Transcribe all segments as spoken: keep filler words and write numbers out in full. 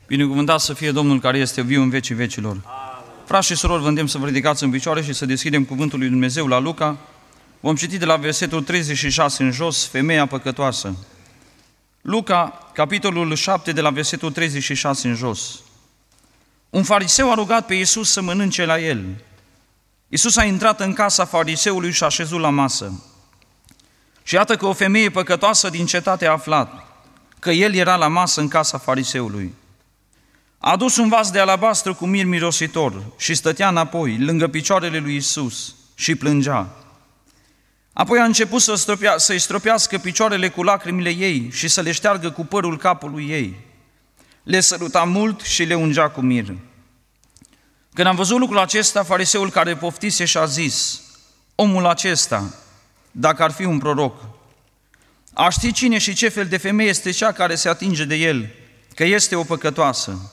Binecuvântat să fie Domnul care este viu în vecii vecilor. Frați și surori, vă îndemn să vă ridicați în picioare și să deschidem Cuvântul lui Dumnezeu la Luca. Vom citi de la versetul treizeci și șase în jos, femeia păcătoasă. Luca, capitolul șapte, de la versetul treizeci și șase în jos. Un fariseu a rugat pe Iisus să mănânce la el. Iisus a intrat în casa fariseului și a șezut la masă. Și iată că o femeie păcătoasă din cetate a aflat că el era la masă în casa fariseului. A adus un vas de alabastru cu mir mirositor și stătea înapoi, lângă picioarele lui Iisus, și plângea. Apoi a început să stropea, să-i stropească picioarele cu lacrimile ei și să le șteargă cu părul capului ei. Le săruta mult și le ungea cu mir. Când am văzut lucrul acesta, fariseul care poftise și-a zis: omul acesta, dacă ar fi un proroc, a ști cine și ce fel de femeie este cea care se atinge de el, că este o păcătoasă.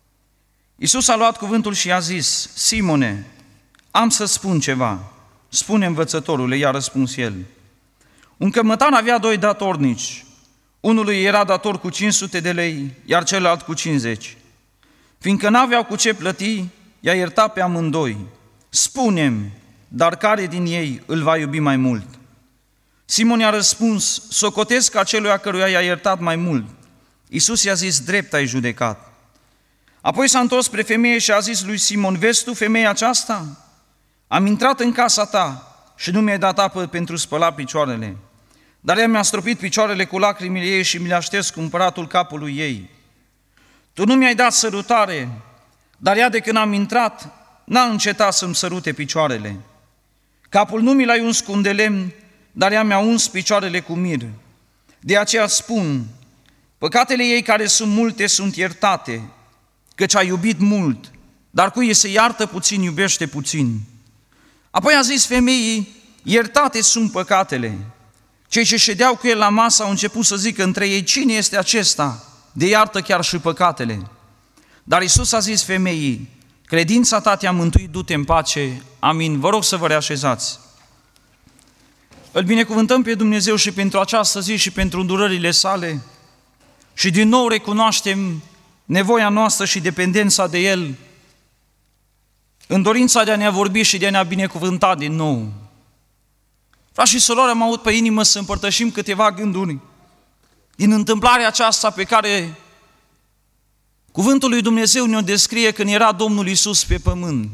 Iisus a luat cuvântul și i-a zis: Simone, am să spun ceva. Spune, învățătorule, i-a răspuns el. Un cămătar avea doi datornici. Unului era dator cu cinci sute de lei, iar celălalt cu cincizeci. Fiindcă n-aveau cu ce plăti, i-a iertat pe amândoi. Spune-mi, dar care din ei îl va iubi mai mult? Simon i-a răspuns: socotesc aceluia căruia i-a iertat mai mult. Iisus i-a zis: drept ai judecat. Apoi s-a întors spre femeie și a zis lui Simon: vezi tu femeia aceasta? Am intrat în casa ta și nu mi-ai dat apă pentru spăla picioarele, dar ea mi-a stropit picioarele cu lacrimile ei și mi le-a șters cu împăratul capului ei. Tu nu mi-ai dat sărutare, dar ea de când am intrat n-a încetat să-mi sărute picioarele. Capul nu mi l-ai uns cu un de lemn, dar ea mi-a uns picioarele cu mir. De aceea spun, păcatele ei care sunt multe sunt iertate, căci a iubit mult, dar cui se iartă puțin, iubește puțin. Apoi a zis femeii: iertate sunt păcatele. Cei ce ședeau cu el la masă au început să zică între ei: cine este acesta de iartă chiar și păcatele? Dar Iisus a zis femeii: credința ta te-a mântuit, du-te în pace. Amin. Vă rog să vă reașezați. Îl binecuvântăm pe Dumnezeu și pentru această zi și pentru îndurările sale și din nou recunoaștem nevoia noastră și dependența de El, în dorința de a ne vorbi și de a ne binecuvânta din nou. Frați și surori, am avut pe inimă să împărtășim câteva gânduri din întâmplarea aceasta pe care cuvântul lui Dumnezeu ne-o descrie când era Domnul Iisus pe pământ.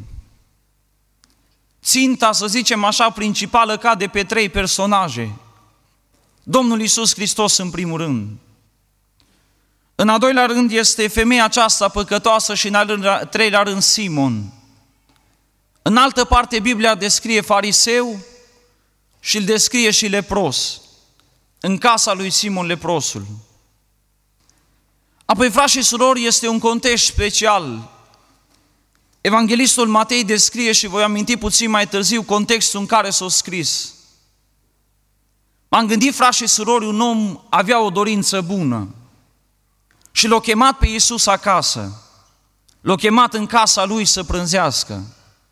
Ținta, să zicem așa, principală cade pe trei personaje. Domnul Iisus Hristos în primul rând. În al doilea rând este femeia aceasta păcătoasă și în al treilea rând Simon. În altă parte Biblia descrie fariseu și îl descrie și lepros, în casa lui Simon leprosul. Apoi, frați și surori, este un context special. Evanghelistul Matei descrie, și voi aminti puțin mai târziu, contextul în care s-a scris. M-am gândit, frați și surori, un om avea o dorință bună și l-a chemat pe Iisus acasă, l-a chemat în casa lui să prânzească.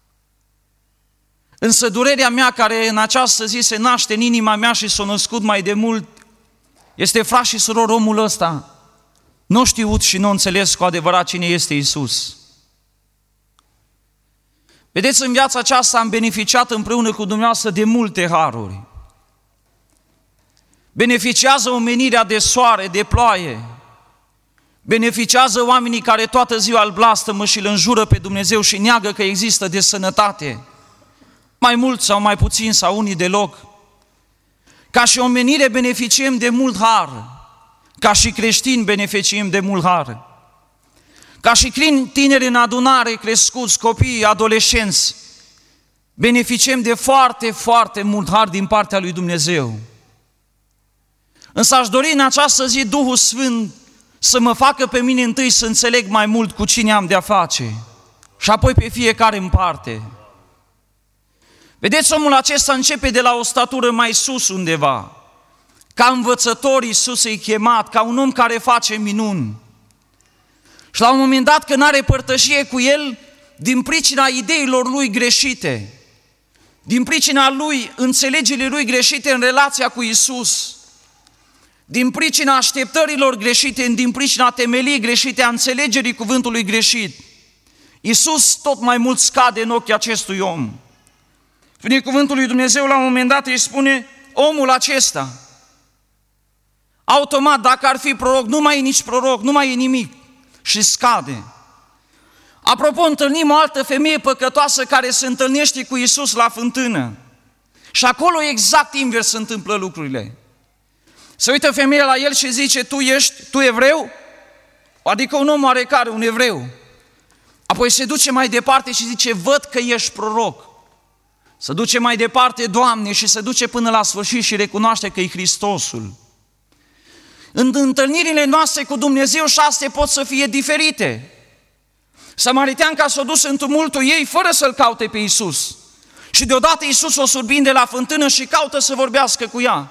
Însă durerea mea care în această zi se naște în inima mea și s-a născut mai de mult este, frați și surori, omul ăsta nu știut și nu înțeles cu adevărat cine este Iisus. Vedeți, în viața aceasta am beneficiat împreună cu dumneavoastră de multe haruri. Beneficiază omenirea de soare, de ploaie. Beneficiază oamenii care toată ziua îl blastămă și îl înjură pe Dumnezeu și neagă că există de sănătate. Mai mult sau mai puțin sau unii deloc. Ca și omenire beneficiem de mult har. Ca și creștini beneficiem de mult har. Ca și tineri în adunare, crescuți, copii, adolescenți, beneficiem de foarte, foarte mult har din partea lui Dumnezeu. Însă aș dori în această zi Duhul Sfânt să mă facă pe mine întâi să înțeleg mai mult cu cine am de-a face și apoi pe fiecare în parte. Vedeți, omul acesta începe de la o statură mai sus undeva. Ca învățător Iisus e chemat, ca un om care face minuni. Și la un moment dat, când are părtășie cu el, din pricina ideilor lui greșite, din pricina lui, înțelegerii lui greșite în relația cu Iisus, din pricina așteptărilor greșite, din pricina temeliei greșite, a înțelegerii cuvântului greșit, Iisus tot mai mult scade în ochii acestui om. Spune cuvântul lui Dumnezeu, la un moment dat îi spune, omul acesta, automat, dacă ar fi proroc, nu mai e nici proroc, nu mai e nimic și scade. Apropo, întâlnim o altă femeie păcătoasă care se întâlnește cu Iisus la fântână. Și acolo exact invers se întâmplă lucrurile. Se uită femeia la el și zice, tu ești, tu evreu? Adică un om oarecare, un evreu. Apoi se duce mai departe și zice, văd că ești proroc. Se duce mai departe, Doamne, și se duce până la sfârșit și recunoaște că e Hristosul. În întâlnirile noastre cu Dumnezeu șase pot să fie diferite. Samariteanca s-a dus în tumultul ei fără să-L caute pe Iisus. Și deodată Iisus o surbinde la fântână și caută să vorbească cu ea.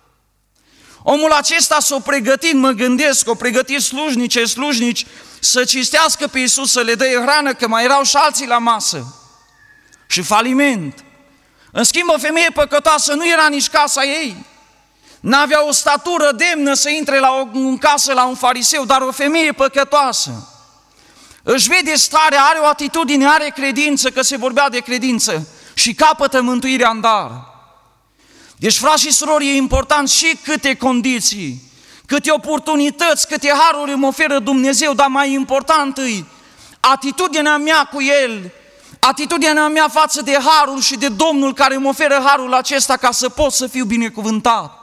Omul acesta s-a pregătit, mă gândesc, o pregătit slujnice, slujnici, să cistească pe Iisus, să le dea hrană, că mai erau și alții la masă. Și faliment. În schimb, o femeie păcătoasă nu era nici casa ei. N-avea o statură demnă să intre la o, în casă la un fariseu, dar o femeie păcătoasă. Își vede starea, are o atitudine, are credință, că se vorbea de credință și capătă mântuirea în dar. Deci, frați și surori, e important și câte condiții, câte oportunități, câte haruri îmi oferă Dumnezeu, dar mai important e atitudinea mea cu El, atitudinea mea față de harul și de Domnul care îmi oferă harul acesta ca să pot să fiu binecuvântat.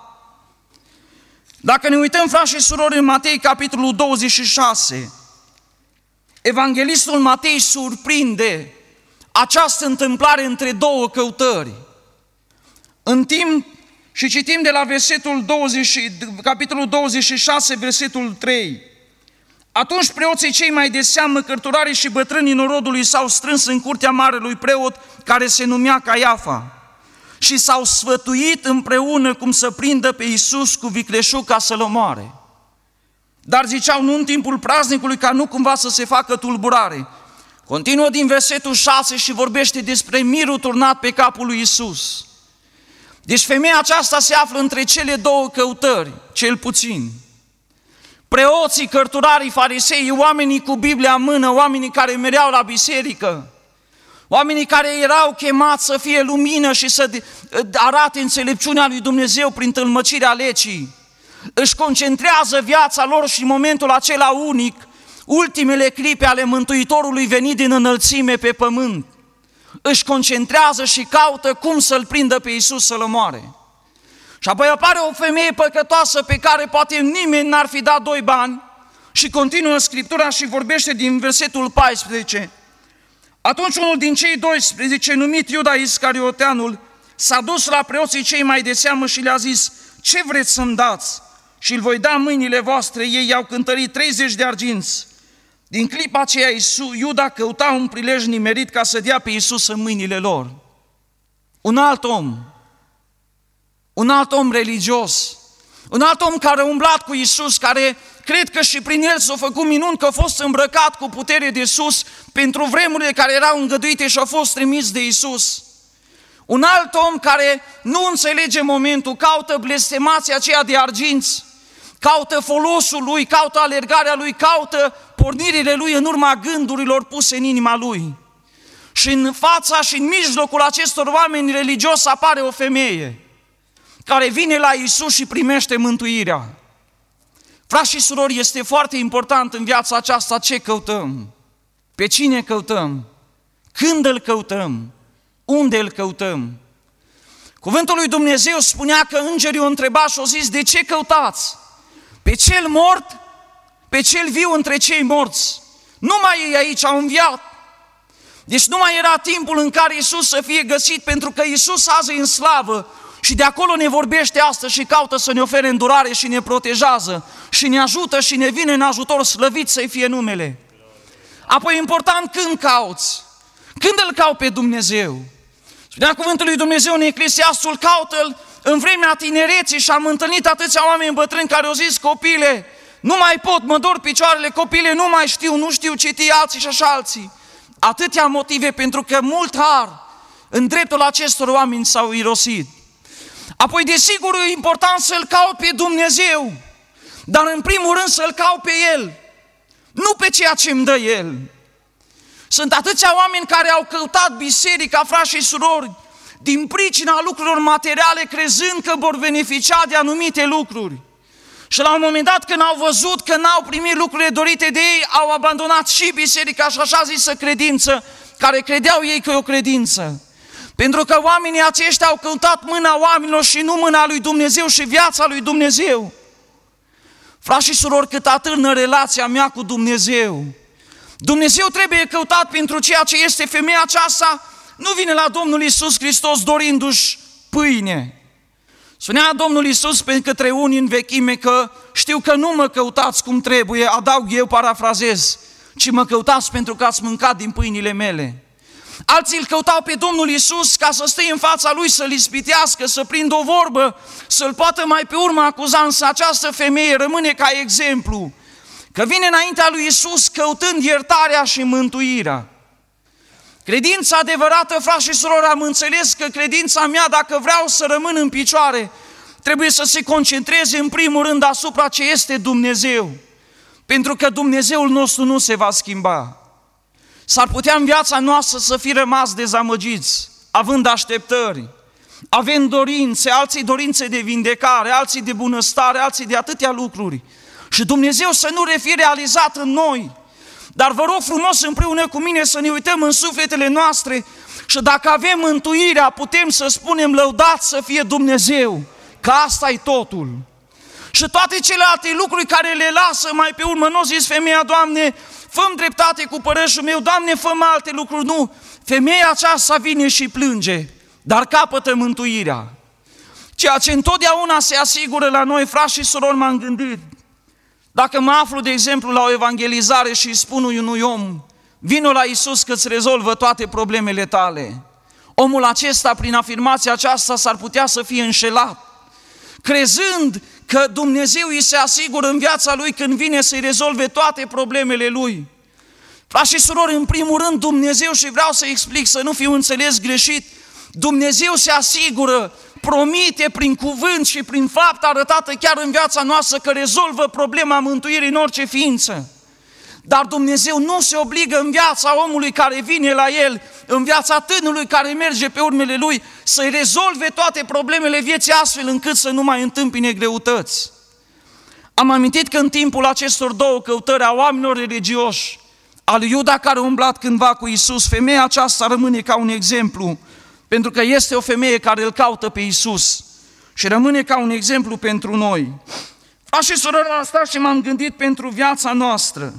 Dacă ne uităm, frați și surori, în Matei, capitolul douăzeci și șase, Evanghelistul Matei surprinde această întâmplare între două căutări. În timp, și citim de la versetul douăzeci, capitolul douăzeci și șase, versetul trei. Atunci preoții cei mai de seamă, cărturarii și bătrânii norodului s-au strâns în curtea marelui preot, care se numea Caiafa, și s-au sfătuit împreună cum să prindă pe Iisus cu vicleșug ca să-L omoare. Dar ziceau, nu în timpul praznicului, ca nu cumva să se facă tulburare. Continuă din versetul șase și vorbește despre mirul turnat pe capul lui Iisus. Deci femeia aceasta se află între cele două căutări, cel puțin. Preoții, cărturarii, farisei, oamenii cu Biblia în mână, oamenii care mereau la biserică, oamenii care erau chemați să fie lumină și să arate înțelepciunea lui Dumnezeu prin tălmăcirea legii, își concentrează viața lor și în momentul acela unic, ultimele clipe ale Mântuitorului venit din înălțime pe pământ, își concentrează și caută cum să-L prindă pe Iisus să-L omoare. Și apoi apare o femeie păcătoasă pe care poate nimeni n-ar fi dat doi bani și continuă Scriptura și vorbește din versetul paisprezece. Atunci unul din cei doisprezece, numit Iuda Iscarioteanul, s-a dus la preoții cei mai de seamă și le-a zis, ce vreți să-mi dați? Și îl voi da în mâinile voastre. Ei i-au cântărit treizeci de arginți. Din clipa aceea Iuda căuta un prilej nimerit ca să dea pe Iisus în mâinile lor. Un alt om, un alt om religios, un alt om care a umblat cu Iisus, care cred că și prin el s-a făcut minuni, că a fost îmbrăcat cu putere de sus pentru vremurile care erau îngăduite și a fost trimis de Iisus. Un alt om care nu înțelege momentul, caută blestemația aceea de arginți, caută folosul lui, caută alergarea lui, caută pornirile lui în urma gândurilor puse în inima lui. Și în fața și în mijlocul acestor oameni religioși apare o femeie care vine la Iisus și primește mântuirea. Frați și surori, este foarte important în viața aceasta ce căutăm, pe cine căutăm, când îl căutăm, unde îl căutăm. Cuvântul lui Dumnezeu spunea că îngerii o întreba și o zis, de ce căutați? Pe cel mort, pe cel viu între cei morți. Nu mai e aici, au înviat. Deci nu mai era timpul în care Iisus să fie găsit, pentru că Iisus azi e în slavă și de acolo ne vorbește astăzi și caută să ne ofere îndurare și ne protejează și ne ajută și ne vine în ajutor, slăvit să-i fie numele. Apoi important, când cauți? Când îl cauți pe Dumnezeu? Spunea cuvântul lui Dumnezeu în Eclesiastul, caută-l în vremea tinereții și am întâlnit atâția oameni bătrâni care au zis, copile, nu mai pot, mă dor picioarele, copile, nu mai știu, nu știu citi, alții și așa alții. Atâtea motive, pentru că mult har în dreptul acestor oameni s-au irosit. Apoi, desigur, e important să-L caut pe Dumnezeu, dar în primul rând să-L caut pe El, nu pe ceea ce îmi dă El. Sunt atâția oameni care au căutat biserica, frați și surori, din pricina lucrurilor materiale, crezând că vor beneficia de anumite lucruri. Și la un moment dat, când au văzut că n-au primit lucrurile dorite de ei, au abandonat și biserica și așa zisă credință, care credeau ei că e o credință. Pentru că oamenii aceștia au căutat mâna oamenilor și nu mâna lui Dumnezeu și viața lui Dumnezeu. Frați și surori, cât atârnă relația mea cu Dumnezeu. Dumnezeu trebuie căutat pentru ceea ce este. Femeia aceasta nu vine la Domnul Iisus Hristos dorindu-și pâine. Spunea Domnul Iisus pe către unii în vechime că știu că nu mă căutați cum trebuie, adaug eu, parafrazez, ci mă căutați pentru că ați mâncat din pâinile mele. Alții îl căutau pe Domnul Iisus ca să stea în fața lui, să-l ispitească, să prindă o vorbă, să-l poată mai pe urmă acuza, însă această femeie rămâne ca exemplu, că vine înaintea lui Iisus căutând iertarea și mântuirea. Credința adevărată, frați și surori, am înțeles că credința mea, dacă vreau să rămân în picioare, trebuie să se concentreze în primul rând asupra ce este Dumnezeu, pentru că Dumnezeul nostru nu se va schimba. S-ar putea în viața noastră să fi rămas dezamăgiți, având așteptări, având dorințe, alții dorințe de vindecare, alții de bunăstare, alții de atâtea lucruri. Și Dumnezeu să nu le fie realizat în noi. Dar vă rog frumos împreună cu mine să ne uităm în sufletele noastre și dacă avem mântuirea, putem să spunem lăudat să fie Dumnezeu, că asta e totul. Și toate celelalte lucruri care le lasă mai pe urmă, nu zis femeia, Doamne, fă-mi dreptate cu părășul meu, Doamne, fă-mi alte lucruri, nu. Femeia aceasta vine și plânge, dar capătă mântuirea. Ceea ce întotdeauna se asigură la noi, frați și surori, m-am gândit, dacă mă aflu, de exemplu, la o evangelizare și îi spun unui om, vino la Iisus că îți rezolvă toate problemele tale. Omul acesta, prin afirmația aceasta, s-ar putea să fie înșelat, crezând că Dumnezeu îi se asigură în viața lui când vine să-i rezolve toate problemele lui. Frați și surori, în primul rând Dumnezeu, și vreau să explic să nu fiu înțeles greșit, Dumnezeu se asigură, promite prin cuvânt și prin fapt arătată chiar în viața noastră că rezolvă problema mântuirii în orice ființă. Dar Dumnezeu nu se obligă în viața omului care vine la El, în viața tânărului care merge pe urmele lui, să-i rezolve toate problemele vieții astfel încât să nu mai întâmpine greutăți. Am amintit că în timpul acestor două căutări a oamenilor religioși, al lui Iuda care a umblat cândva cu Iisus, femeia aceasta rămâne ca un exemplu, pentru că este o femeie care îl caută pe Iisus și rămâne ca un exemplu pentru noi. Frați și surori, am stat și m-am gândit pentru viața noastră.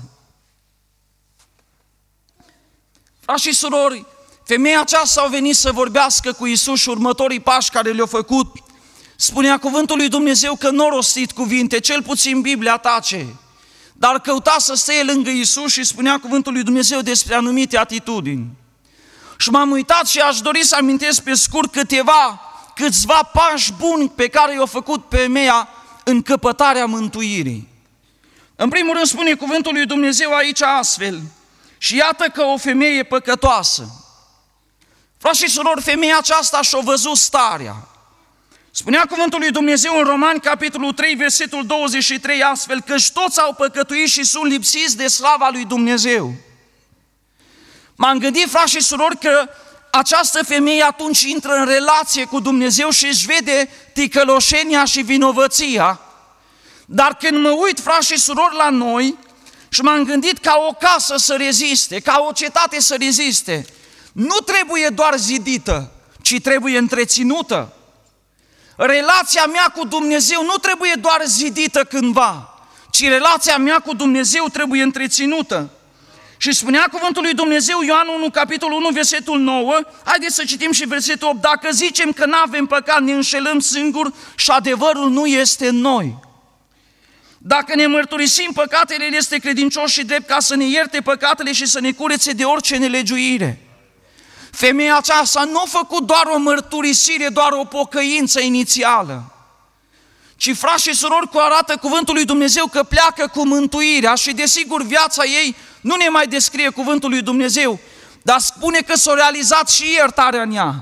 Frați și surori, femeia aceasta a venit să vorbească cu Iisus și următorii pași care le-au făcut, spunea cuvântul lui Dumnezeu că nu a rostit cuvinte, cel puțin Biblia tace, dar căuta să stea lângă Iisus și spunea cuvântul lui Dumnezeu despre anumite atitudini. Și m-am uitat și aș dori să amintesc pe scurt câteva, câțiva pași buni pe care i-au făcut femeia în căpătarea mântuirii. În primul rând spune cuvântul lui Dumnezeu aici astfel, și iată că o femeie păcătoasă. Frați și surori, femeia aceasta și-a văzut starea. Spunea cuvântul lui Dumnezeu în Romani, capitolul trei, versetul douăzeci și trei, astfel, căci toți au păcătuit și sunt lipsiți de slava lui Dumnezeu. M-am gândit, frați și surori, că această femeie atunci intră în relație cu Dumnezeu și își vede ticăloșenia și vinovăția. Dar când mă uit, frați și surori, la noi și m-am gândit ca o casă să reziste, ca o cetate să reziste, nu trebuie doar zidită, ci trebuie întreținută. Relația mea cu Dumnezeu nu trebuie doar zidită cândva, ci relația mea cu Dumnezeu trebuie întreținută. Și spunea cuvântul lui Dumnezeu, Ioan unu, capitolul unu, versetul nouă, haideți să citim și versetul opt, dacă zicem că n-avem păcat, ne înșelăm singuri și adevărul nu este în noi. Dacă ne mărturisim păcatele, El este credincios și drept ca să ne ierte păcatele și să ne curețe de orice nelegiuire. Femeia aceasta nu a făcut doar o mărturisire, doar o pocăință inițială, ci, frați și surori, cu arată cuvântul lui Dumnezeu că pleacă cu mântuirea și, desigur, viața ei nu ne mai descrie cuvântul lui Dumnezeu, dar spune că s-a realizat și iertarea în ea.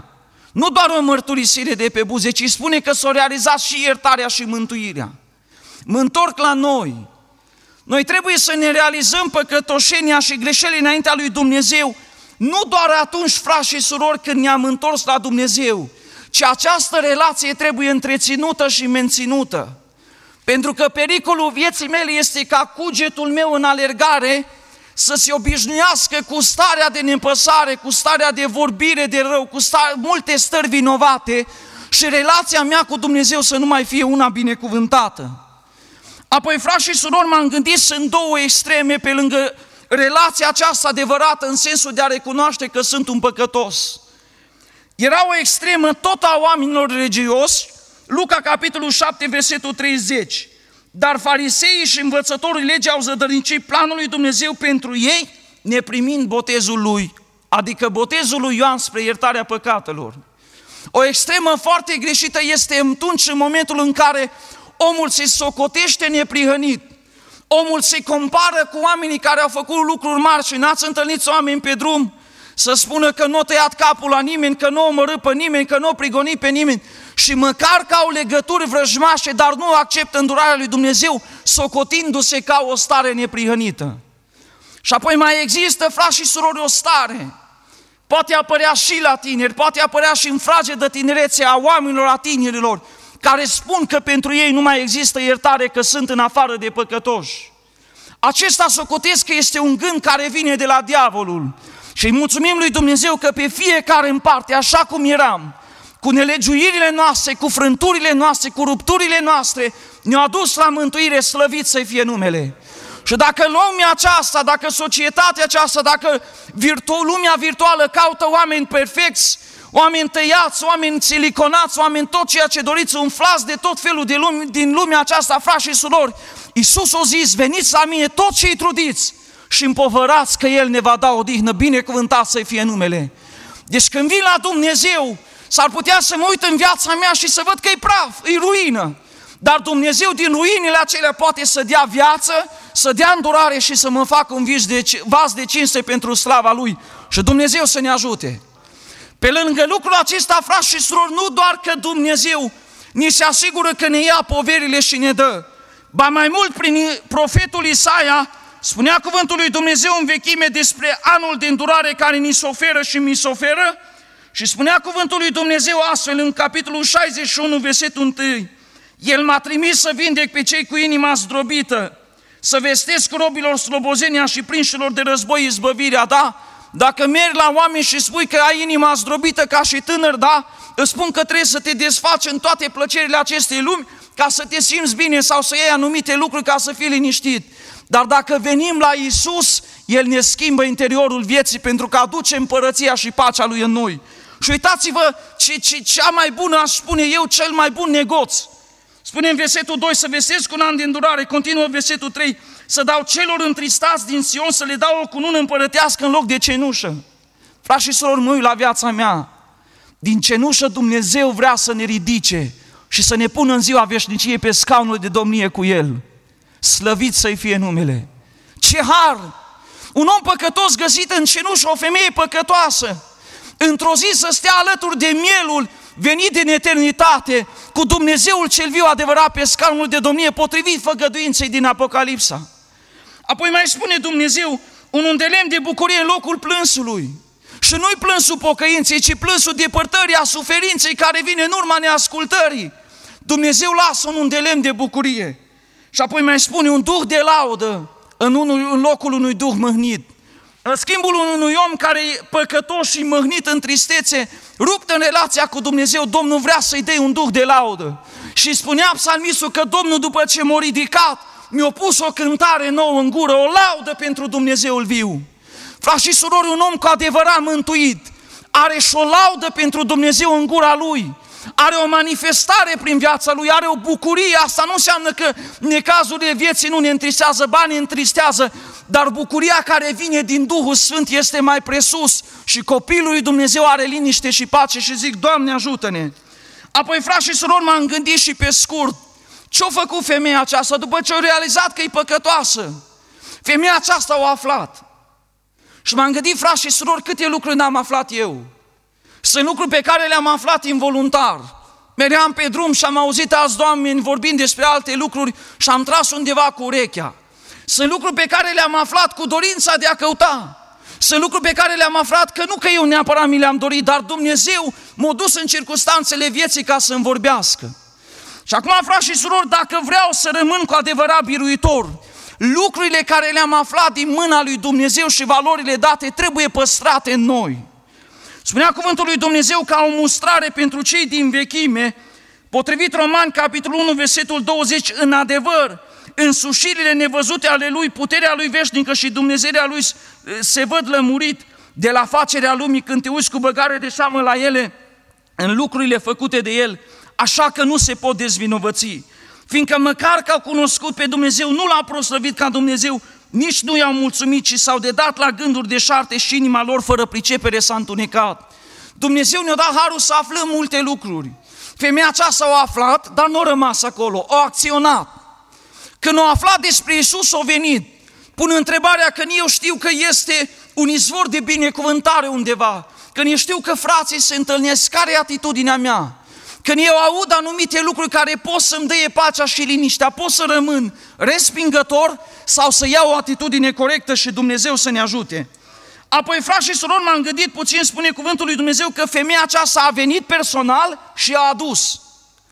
Nu doar o mărturisire de pe buze, ci spune că s-a realizat și iertarea și mântuirea. Mă întorc la noi. Noi trebuie să ne realizăm păcătoșenia și greșelile înaintea lui Dumnezeu, nu doar atunci, frați și surori, când ne-am întors la Dumnezeu, ci această relație trebuie întreținută și menținută. Pentru că pericolul vieții mele este ca cugetul meu în alergare să se obișnuiască cu starea de nepăsare, cu starea de vorbire de rău, cu stare, multe stări vinovate și relația mea cu Dumnezeu să nu mai fie una binecuvântată. Apoi, frați și surori, m-am gândit, sunt două extreme pe lângă relația aceasta adevărată în sensul de a recunoaște că sunt un păcătos. Era o extremă tot a oamenilor religioși, Luca, capitolul șapte, versetul treizeci. Dar fariseii și învățătorii legii au zădărnicit planul lui Dumnezeu pentru ei, neprimind botezul lui, adică botezul lui Ioan spre iertarea păcatelor. O extremă foarte greșită este atunci în momentul în care omul se socotește neprihănit, omul se compară cu oamenii care au făcut lucruri mari și n-ați întâlnit oameni pe drum să spună că nu a tăiat capul la nimeni, că nu a omorât pe nimeni, că nu a prigonit pe nimeni și măcar că au legături vrăjmașe, dar nu acceptă îndurarea lui Dumnezeu, socotindu-se ca o stare neprihănită. Și apoi mai există, frați și surori, o stare, poate apărea și la tineri, poate apărea și în fragedă tinerețe a oamenilor, a tinerilor, care spun că pentru ei nu mai există iertare, că sunt în afară de păcătoși. Acesta socotesc că este un gând care vine de la diavolul. Și îi mulțumim lui Dumnezeu că pe fiecare în parte, așa cum eram, cu nelegiuirile noastre, cu frânturile noastre, cu rupturile noastre, ne-a adus la mântuire, slăvit să fie numele. Și dacă lumea aceasta, dacă societatea aceasta, dacă virtu- lumea virtuală caută oameni perfecți, oameni tăiați, oameni siliconați, oameni tot ceea ce doriți, umflați de tot felul de lume, din lumea aceasta, frați și surori, Iisus a zis, veniți la mine toți cei trudiți și împovărați că El ne va da odihnă, binecuvântat să fie numele. Deci când vin la Dumnezeu, s-ar putea să mă uit în viața mea și să văd că e praf, e ruină. Dar Dumnezeu din ruinile acelea poate să dea viață, să dea îndurare și să mă facă un vis de, vas de cinste pentru slava Lui. Și Dumnezeu să ne ajute. Pe lângă lucrul acesta, frați și surori, nu doar că Dumnezeu ni se asigură că ne ia poverile și ne dă, ba mai mult prin profetul Isaia spunea cuvântul lui Dumnezeu în vechime despre anul de îndurare care ni se oferă și mi se oferă și spunea cuvântul lui Dumnezeu astfel în capitolul șaizeci și unu, versetul unu. El m-a trimis să vindec pe cei cu inima zdrobită, să vestesc robilor slobozenia și prinșilor de război izbăvirea, da? Dacă mergi la oameni și spui că ai inima zdrobită ca și tânăr, da? Îți spun că trebuie să te desfaci în toate plăcerile acestei lumi ca să te simți bine sau să iei anumite lucruri ca să fii liniștit. Dar dacă venim la Iisus, El ne schimbă interiorul vieții pentru că aduce împărăția și pacea Lui în noi. Și uitați-vă, ce, ce, cea mai bună, aș spune eu, cel mai bun negoț. Spune în versetul doi, să vestesc un an de îndurare, continuă versetul trei, să dau celor întristați din Sion, să le dau o cunună împărătească în loc de cenușă. Frați și surori, mă uit la viața mea. Din cenușă Dumnezeu vrea să ne ridice și să ne pună în ziua veșniciei pe scaunul de domnie cu El. Slăvit să-i fie numele. Ce har! Un om păcătos găsit în cenușă, o femeie păcătoasă, într-o zi să stea alături de mielul venit din eternitate, cu Dumnezeul cel viu adevărat pe scaunul de domnie, potrivit făgăduinței din Apocalipsa. Apoi mai spune Dumnezeu, un undelem de bucurie în locul plânsului. Și nu-i plânsul pocăinței, ci plânsul depărtării, a suferinței care vine în urma neascultării. Dumnezeu lasă un undelem de bucurie. Și apoi mai spune un duh de laudă în, unul, în locul unui duh mâhnit. În schimbul unui om care e păcătos și mâhnit în tristețe, rupt în relația cu Dumnezeu, Domnul vrea să-i dea un duh de laudă. Și spunea psalmistul că Domnul, după ce m-a ridicat, mi-a pus o cântare nouă în gură, o laudă pentru Dumnezeul viu. Frați și surori, un om cu adevărat mântuit are și o laudă pentru Dumnezeu în gura lui. Are o manifestare prin viața lui, are o bucurie. Asta nu înseamnă că necazurile vieții nu ne întristează, ba ne întristează, dar bucuria care vine din Duhul Sfânt este mai presus și copilul lui Dumnezeu are liniște și pace și zic, Doamne ajută-ne! Apoi, frați și surori, m-am gândit și pe scurt, ce-a făcut femeia aceasta după ce a realizat că e păcătoasă? Femeia aceasta o aflat. Și m-am gândit, frați și surori, câte lucruri n-am aflat eu. Sunt lucruri pe care le-am aflat involuntar. Meream pe drum și am auzit alți oameni vorbind despre alte lucruri și am tras undeva cu urechea. Sunt lucruri pe care le-am aflat cu dorința de a căuta. Sunt lucruri pe care le-am aflat că nu că eu neapărat mi le-am dorit, dar Dumnezeu m-a dus în circunstanțele vieții ca să-mi vorbească. Și acum, frați și surori, dacă vreau să rămân cu adevărat biruitor, lucrurile care le-am aflat din mâna lui Dumnezeu și valorile date trebuie păstrate în noi. Spunea cuvântul lui Dumnezeu ca o mustrare pentru cei din vechime, potrivit Romani, capitolul unu, versetul douăzeci, în adevăr, însușirile nevăzute ale Lui, puterea Lui veșnică și Dumnezeirea Lui se văd lămurit de la facerea lumii când te uiți cu băgare de seamă la ele, în lucrurile făcute de El, așa că nu se pot dezvinovăți. Fiindcă măcar că au cunoscut pe Dumnezeu, nu L-au proslăvit ca Dumnezeu, nici nu i-au mulțumit, ci s-au dedat la gânduri deșarte și inima lor fără pricepere s-a întunecat. Dumnezeu ne-a dat harul să aflăm multe lucruri. Femeia aceasta a aflat, dar nu a rămas acolo, a acționat. Când a aflat despre Iisus, a venit. Pun întrebarea, când eu știu că este un izvor de binecuvântare undeva, când eu știu că frații se întâlnesc, care e atitudinea mea? Când eu aud anumite lucruri care pot să-mi dăie pacea și liniștea, pot să rămân respingător sau să iau o atitudine corectă și Dumnezeu să ne ajute. Apoi, frați și surori, m-am gândit puțin, spune cuvântul lui Dumnezeu, că femeia aceasta a venit personal și a adus.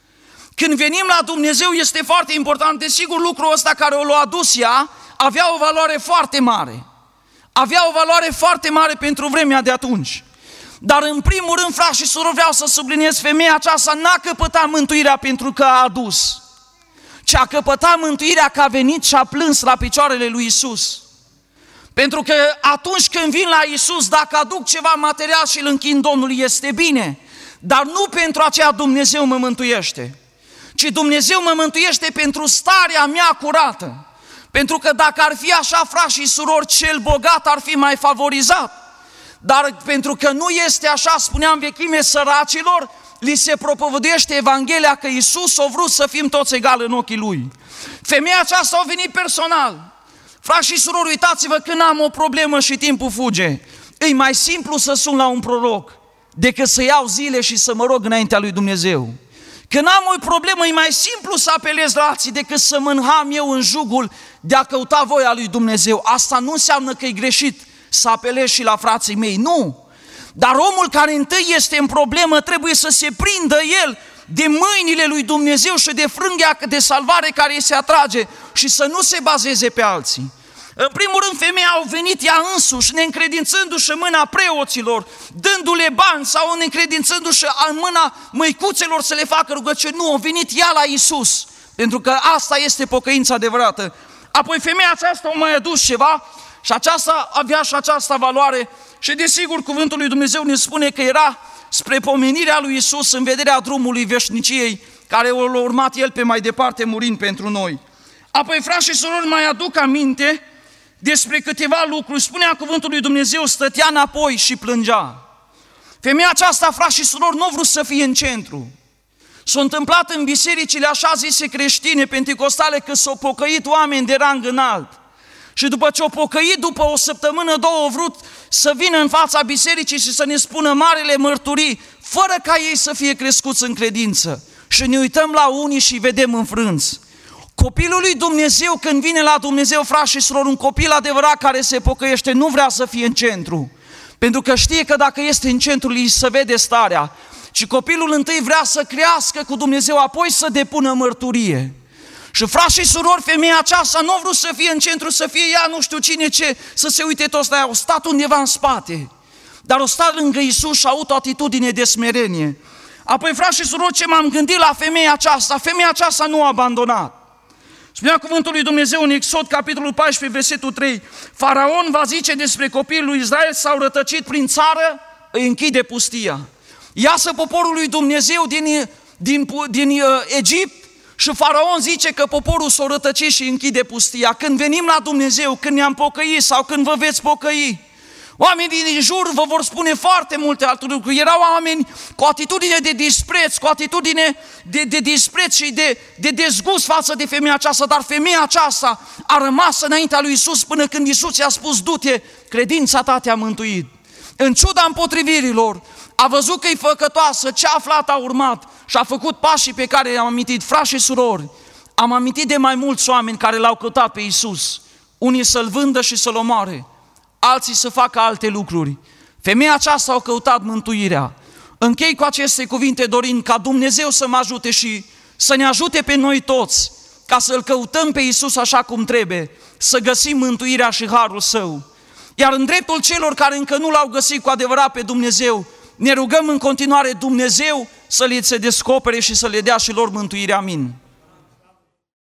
Când venim la Dumnezeu este foarte important, desigur lucrul ăsta care o l-a adus ea avea o valoare foarte mare. Avea o valoare foarte mare pentru vremea de atunci. Dar în primul rând, frați și surori, vreau să subliniez, femeia aceasta n-a căpătat mântuirea pentru că a adus, ci a căpătat mântuirea că a venit și a plâns la picioarele lui Iisus. Pentru că atunci când vin la Iisus, dacă aduc ceva material și îl închin Domnului, este bine, dar nu pentru aceea Dumnezeu mă mântuiește, ci Dumnezeu mă mântuiește pentru starea mea curată. Pentru că dacă ar fi așa, frați și surori, cel bogat ar fi mai favorizat. Dar pentru că nu este așa, spuneam vechime, săracilor, li se propovăduiește Evanghelia că Iisus a vrut să fim toți egali în ochii Lui. Femeia aceasta a venit personal. Frați și surori, uitați-vă, când am o problemă și timpul fuge, e mai simplu să sun la un proroc decât să iau zile și să mă rog înaintea lui Dumnezeu. Când am o problemă, e mai simplu să apelez la alții decât să mă înham eu în jugul de a căuta voia lui Dumnezeu. Asta nu înseamnă că e greșit să apelez și la frații mei, nu. Dar omul care întâi este în problemă trebuie să se prindă el de mâinile lui Dumnezeu și de frânghia de salvare care îi se atrage și să nu se bazeze pe alții. În primul rând, femeia a venit ea însuși, neîncredințându-și în mâna preoților, dându-le bani sau neîncredințându-și în mâna măicuțelor să le facă rugăciuni. Nu, a venit ea la Iisus, pentru că asta este pocăința adevărată. Apoi femeia aceasta a mai adus ceva și aceasta avea și această valoare și desigur cuvântul lui Dumnezeu ne spune că era spre pomenirea lui Iisus în vederea drumului veșniciei care l-a urmat El pe mai departe murind pentru noi. Apoi, frați și surori, mai aduc aminte despre câteva lucruri. Spunea cuvântul lui Dumnezeu, stătea înapoi și plângea. Femeia aceasta, frați și surori, nu a vrut să fie în centru. S-a întâmplat în bisericile așa zise creștine, penticostale, că s-au pocăit oameni de rang înalt. Și după ce au pocăit, după o săptămână, două, au vrut să vină în fața bisericii și să ne spună marele mărturii, fără ca ei să fie crescuți în credință. Și ne uităm la unii și vedem înfrânți. Copilul lui Dumnezeu, când vine la Dumnezeu, frați și surori, un copil adevărat care se pocăiește, nu vrea să fie în centru. Pentru că știe că dacă este în centru, îi se vede starea. Și copilul întâi vrea să crească cu Dumnezeu, apoi să depună mărturie. Și frați și surori, femeia aceasta nu a vrut să fie în centru, să fie ea nu știu cine ce, să se uite toți la ea, a stat undeva în spate. Dar a stat lângă Iisus și a avut o atitudine de smerenie. Apoi, frați și surori, ce m-am gândit la femeia aceasta, femeia aceasta nu a abandonat. Spunea cuvântul lui Dumnezeu în Exod, capitolul paisprezece, versetul trei, Faraon va zice despre copiii lui Israel, s-au rătăcit prin țară, îi închide pustia. Iasă poporul lui Dumnezeu din, din, din uh, Egipt și Faraon zice că poporul s-a rătăcit și închide pustia. Când venim la Dumnezeu, când ne-am pocăit sau când vă veți pocăi, oamenii din jur vă vor spune foarte multe alte lucruri. Erau oameni cu atitudine de dispreț, cu atitudine de, de dispreț și de, de dezgust față de femeia aceasta, dar femeia aceasta a rămas înaintea lui Iisus până când Iisus i-a spus, du-te, credința ta te-a mântuit. În ciuda împotrivirilor, a văzut că e făcătoasă, ce a aflat a urmat și a făcut pașii pe care i-am amintit. Frați și surori, am amintit de mai mulți oameni care l-au căutat pe Iisus. Unii să-L vândă și să-L omoare, alții să facă alte lucruri. Femeia aceasta a căutat mântuirea. Închei cu aceste cuvinte dorind ca Dumnezeu să mă ajute și să ne ajute pe noi toți ca să-L căutăm pe Iisus așa cum trebuie, să găsim mântuirea și harul Său. Iar în dreptul celor care încă nu L-au găsit cu adevărat pe Dumnezeu, ne rugăm în continuare Dumnezeu să le se descopere și să le dea și lor mântuirea. Amin.